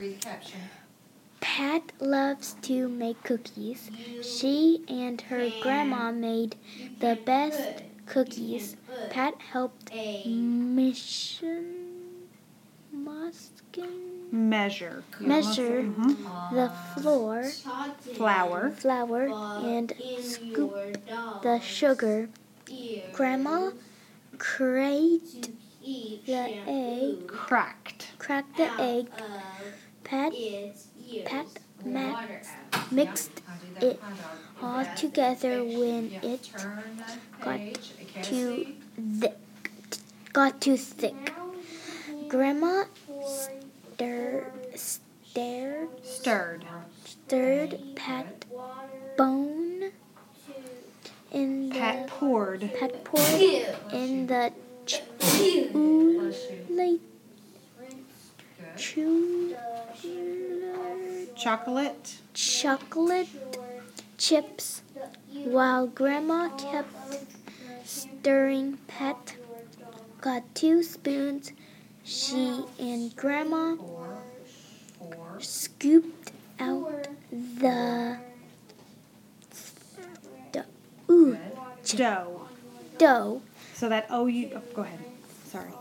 Pat loves to make cookies. She and her grandma made the best cookies. Pat helped measure the flour and scoop the sugar. Grandma cracked the egg. Pat mixed it all together. When it got too thick, Grandma stirred Pat bone in the Pat poured in the chocolate chips. While Grandma kept stirring, Pat got 2 spoons. She and Grandma scooped out the dough. So that go ahead. Sorry.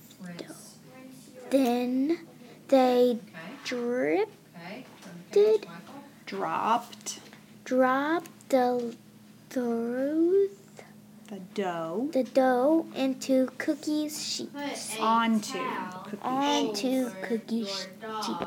Then they dropped the dough into cookie sheets. Onto cookie sheets.